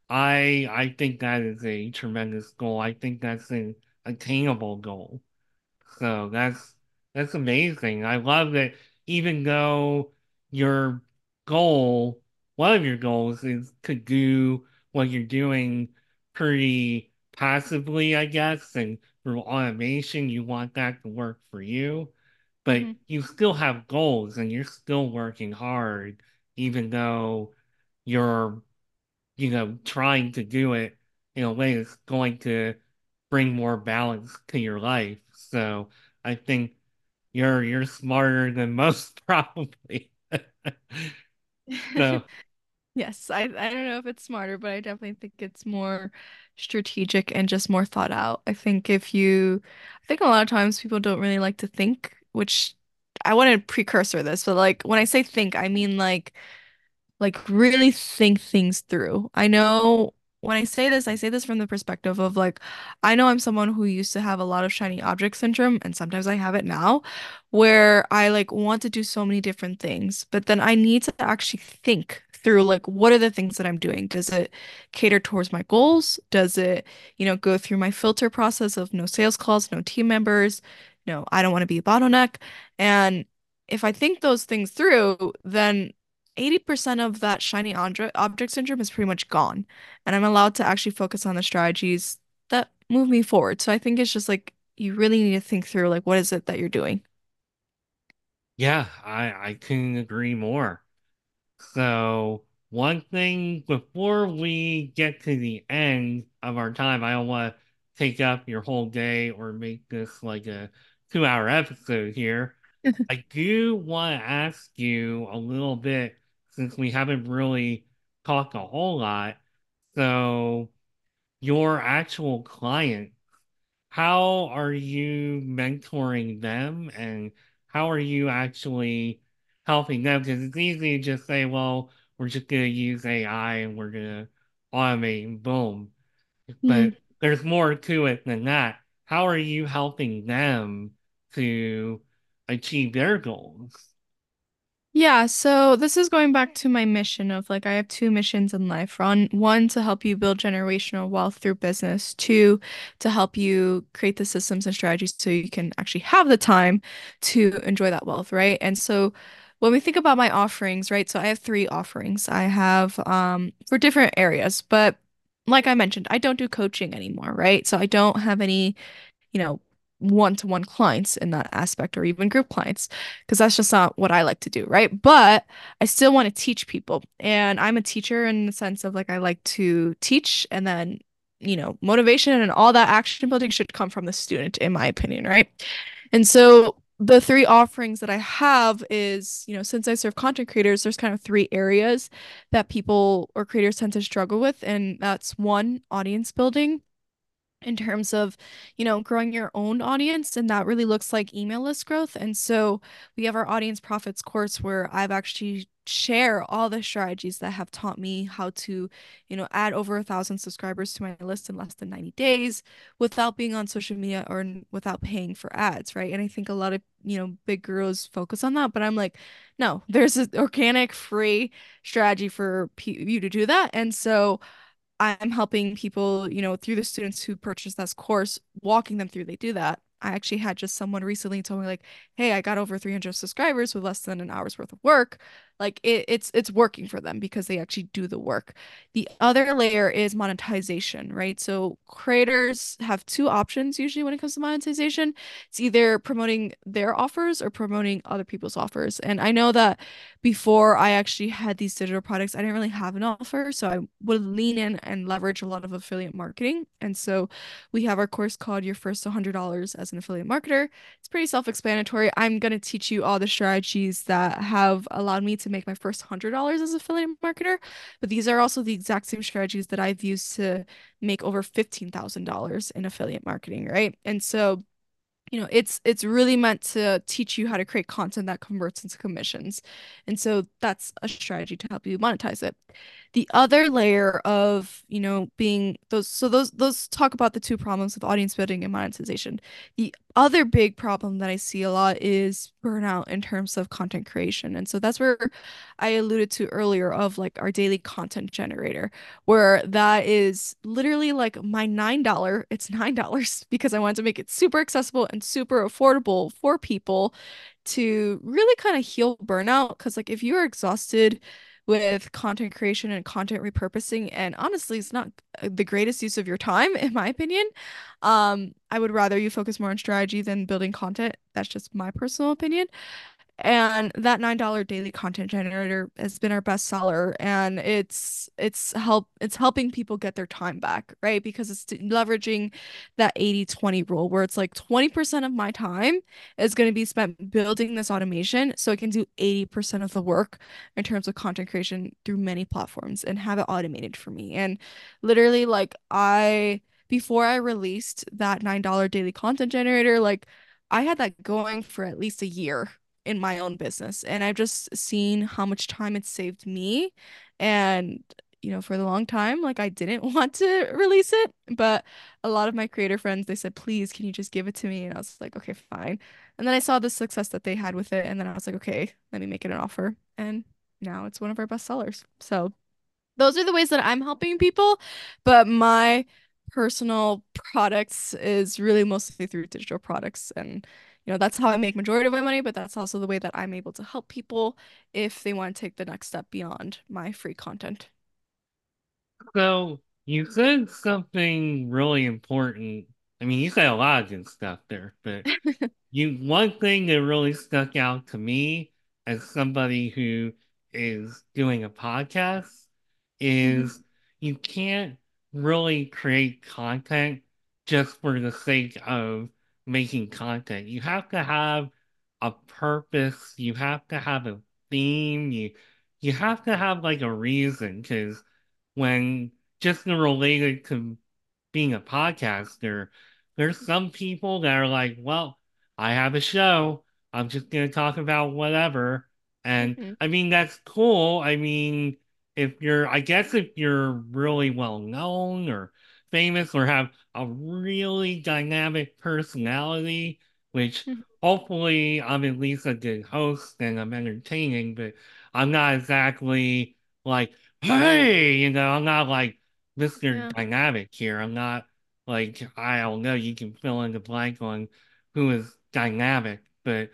I think that is a tremendous goal. I think that's an attainable goal. So that's amazing. I love that even though your goal, one of your goals is to do what you're doing pretty passively, I guess, and through automation, you want that to work for you. But Hmm. you still have goals and you're still working hard, even though you're trying to do it in a way that's going to bring more balance to your life. So I think you're smarter than most probably. So Yes, I don't know if it's smarter, but I definitely think it's more strategic and just more thought out. I think a lot of times people don't really like to think, which I want to precursor this, but like when I say think, I mean like really think things through. I know when I say this from the perspective of like, I know I'm someone who used to have a lot of shiny object syndrome, and sometimes I have it now, where I like want to do so many different things, but then I need to actually think through like, what are the things that I'm doing? Does it cater towards my goals? Does it, go through my filter process of no sales calls, no team members? No, I don't want to be a bottleneck. And if I think those things through, then 80% of that shiny object syndrome is pretty much gone. And I'm allowed to actually focus on the strategies that move me forward. So I think it's just like you really need to think through like what is it that you're doing? Yeah, I couldn't agree more. So, one thing before we get to the end of our time, I don't want to take up your whole day or make this like a 2 hour episode here. I do want to ask you a little bit since we haven't really talked a whole lot. So, your actual client, how are you mentoring them and how are you actually helping them? Because it's easy to just say, well, we're just going to use AI and we're going to automate and boom. Hmm. But there's more to it than that. How are you helping them to achieve their goals? Yeah, so this is going back to my mission of like I have two missions in life. One to help you build generational wealth through business. Two, to help you create the systems and strategies so you can actually have the time to enjoy that wealth, right? And so when we think about my offerings, right? So I have three offerings. I have for different areas, but like I mentioned, I don't do coaching anymore, right? So I don't have any you know, one-to-one clients in that aspect or even group clients because that's just not what I like to do, right? But I still want to teach people. And I'm a teacher in the sense of like I like to teach and then, motivation and all that action building should come from the student, in my opinion, right? And so the three offerings that I have is, since I serve content creators, there's kind of three areas that people or creators tend to struggle with. And that's one, audience building in terms of, growing your own audience. And that really looks like email list growth. And so we have our Audience Profits course where I've actually share all the strategies that have taught me how to, add over 1,000 subscribers to my list in less than 90 days without being on social media or without paying for ads, right? And I think a lot of, big gurus focus on that, but I'm like, no, there's an organic free strategy for you to do that. And so I'm helping people, through the students who purchase this course, walking them through they do that. I actually had just someone recently told me like, "Hey, I got over 300 subscribers with less than an hour's worth of work." Like it's working for them because they actually do the work. The other layer is monetization, right? So creators have two options usually when it comes to monetization. It's either promoting their offers or promoting other people's offers. And I know that before I actually had these digital products, I didn't really have an offer. So I would lean in and leverage a lot of affiliate marketing. And so we have our course called Your First $100 as an Affiliate Marketer. It's pretty self-explanatory. I'm going to teach you all the strategies that have allowed me to make my first $100 as an affiliate marketer. But these are also the exact same strategies that I've used to make over $15,000 in affiliate marketing, right? And so it's really meant to teach you how to create content that converts into commissions. And so that's a strategy to help you monetize it. The other layer of, being those talk about the two problems of audience building and monetization. The other big problem that I see a lot is burnout in terms of content creation. And so that's where I alluded to earlier of like our daily content generator, where that is literally like my $9. It's $9 because I wanted to make it super accessible and super affordable for people to really kind of heal burnout. Because like if you're exhausted with content creation and content repurposing, and honestly, it's not the greatest use of your time, in my opinion. I would rather you focus more on strategy than building content. That's just my personal opinion. And that $9 daily content generator has been our best seller, and it's helping people get their time back, right? Because it's leveraging that 80/20 rule where it's like 20% of my time is going to be spent building this automation so it can do 80% of the work in terms of content creation through many platforms and have it automated for me. And literally like I before I released that $9 daily content generator, like I had that going for at least a year in my own business. And I've just seen how much time it saved me. And for the long time, like I didn't want to release it, but a lot of my creator friends, they said, please, can you just give it to me? And I was like, okay, fine. And then I saw the success that they had with it, and then I was like, okay, let me make it an offer. And now it's one of our best sellers. So those are the ways that I'm helping people, but my personal products is really mostly through digital products. And that's how I make majority of my money, but that's also the way that I'm able to help people if they want to take the next step beyond my free content. So you said something really important. I mean, you said a lot of good stuff there, but one thing that really stuck out to me as somebody who is doing a podcast Hmm. is you can't really create content just for the sake of making content. You have to have a purpose, you have to have a theme, you have to have like a reason because when just related to being a podcaster, there's some people that are like, well, I have a show. I'm just gonna talk about whatever. And Hmm. I mean, that's cool. I mean, I guess if you're really well known or famous or have a really dynamic personality, which hopefully I'm at least a good host and I'm entertaining, but I'm not exactly like, hey, I'm not like Mr. Yeah. Dynamic here. I'm not like, I don't know, you can fill in the blank on who is dynamic, but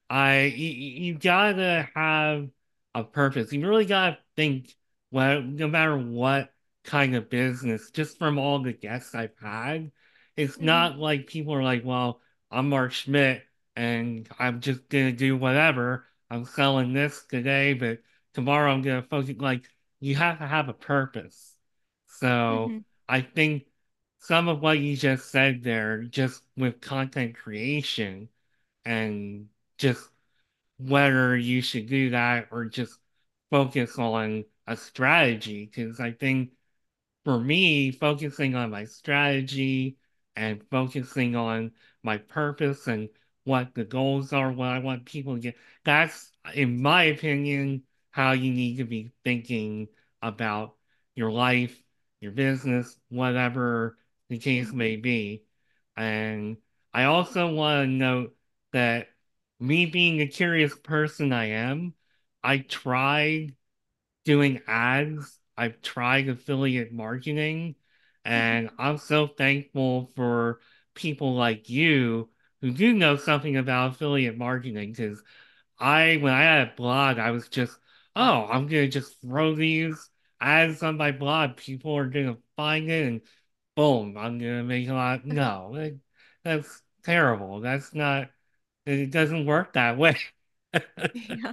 you gotta have a purpose. You really gotta think, well, no matter what kind of business, just from all the guests I've had, it's Hmm. not like people are like, well, I'm Mark Schmidt and I'm just gonna do whatever. I'm selling this today, but tomorrow I'm gonna focus. Like, you have to have a purpose. So Hmm. I think some of what you just said there, just with content creation and just whether you should do that or just focus on a strategy. Because I think for me, focusing on my strategy and focusing on my purpose and what the goals are, what I want people to get, that's, in my opinion, how you need to be thinking about your life, your business, whatever the case Hmm. may be. And I also want to note that me being a curious person I am, I tried doing ads. I've tried affiliate marketing, and I'm so thankful for people like you who do know something about affiliate marketing. Because when I had a blog, I was just, oh, I'm gonna just throw these ads on my blog. People are gonna find it, and boom, I'm gonna make a lot. No, that's terrible. That's not. It doesn't work that way. Yeah.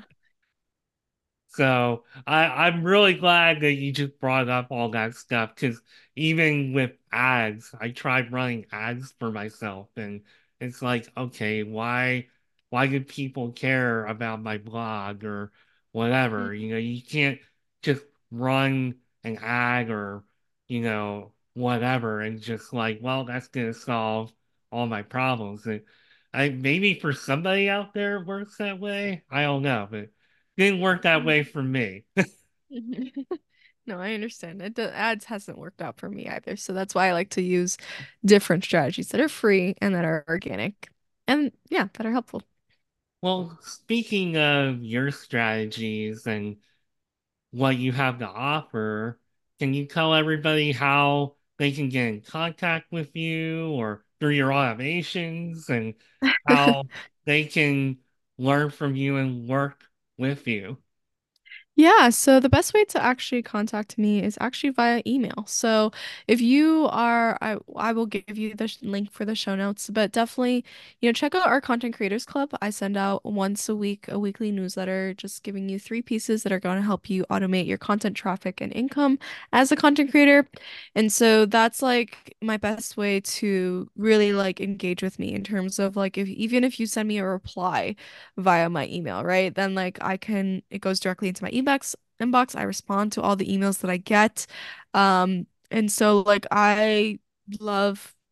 So I'm really glad that you just brought up all that stuff because even with ads, I tried running ads for myself and it's like, okay, why do people care about my blog or whatever? You can't just run an ad or, whatever and just like, well, that's gonna solve all my problems. And maybe for somebody out there it works that way. I don't know, but didn't work that way for me. Mhm. No, I understand. The ads hasn't worked out for me either. So that's why I like to use different strategies that are free and that are organic and yeah, that are helpful. Well, speaking of your strategies and what you have to offer, can you tell everybody how they can get in contact with you or through your automations and how they can learn from you and work with you? Yeah, so the best way to actually contact me is actually via email. So if you are, I will give you the link for the show notes, but definitely, check out our Content Creators Club. I send out once a week a weekly newsletter just giving you three pieces that are going to help you automate your content traffic and income as a content creator. And so that's like my best way to really like engage with me in terms of like if even if you send me a reply via my email, right? Then like it goes directly into my inbox. I respond to all the emails that I get. And so like I love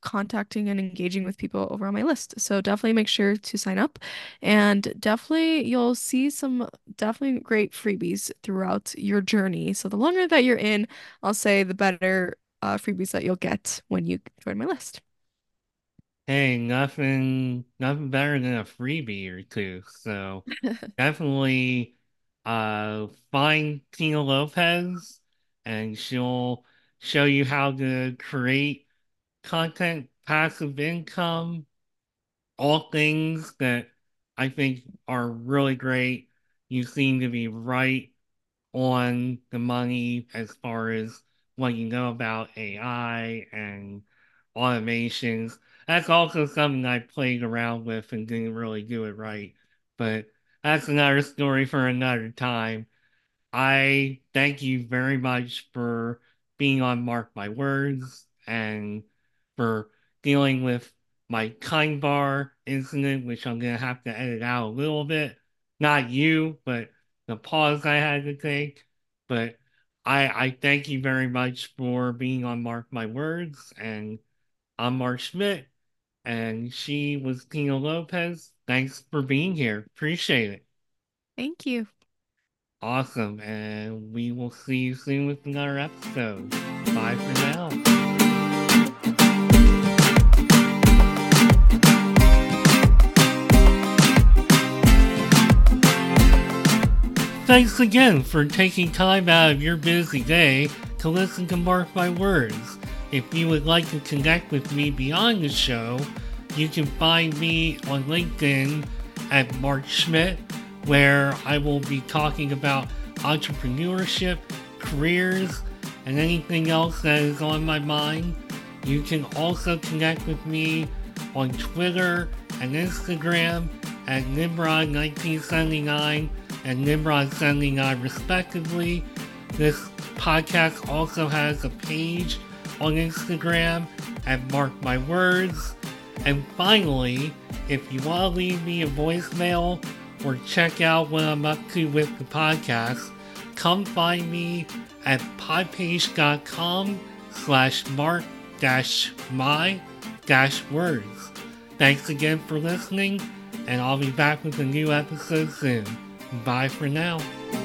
contacting and engaging with people over on my list. So definitely make sure to sign up, and definitely you'll see some definitely great freebies throughout your journey. So the longer that you're in, I'll say the better freebies that you'll get when you join my list. Hey, nothing better than a freebie or two. So definitely find Tina Lopez and she'll show you how to create content, passive income, all things that I think are really great. You seem to be right on the money as far as what you know about AI and automations. That's also something I played around with and didn't really do it right. But that's another story for another time. I thank you very much for being on Mark My Words and for dealing with my kind bar incident, which I'm gonna have to edit out a little bit. Not you, but the pause I had to take. But I thank you very much for being on Mark My Words, and I'm Mark Schmidt, and she was Tina Lopez. Thanks for being here. Appreciate it. Thank you. Awesome. And we will see you soon with another episode. Bye for now. Thanks again for taking time out of your busy day to listen to Mark My Words. If you would like to connect with me beyond the show, you can find me on LinkedIn at Mark Schmidt, where I will be talking about entrepreneurship, careers, and anything else that is on my mind. You can also connect with me on Twitter and Instagram at Nimrod1979 and Nimrod79 respectively. This podcast also has a page on Instagram at Mark My Words. And finally, if you want to leave me a voicemail or check out what I'm up to with the podcast, come find me at podpage.com/mark-my-words. Thanks again for listening, and I'll be back with a new episode soon. Bye for now.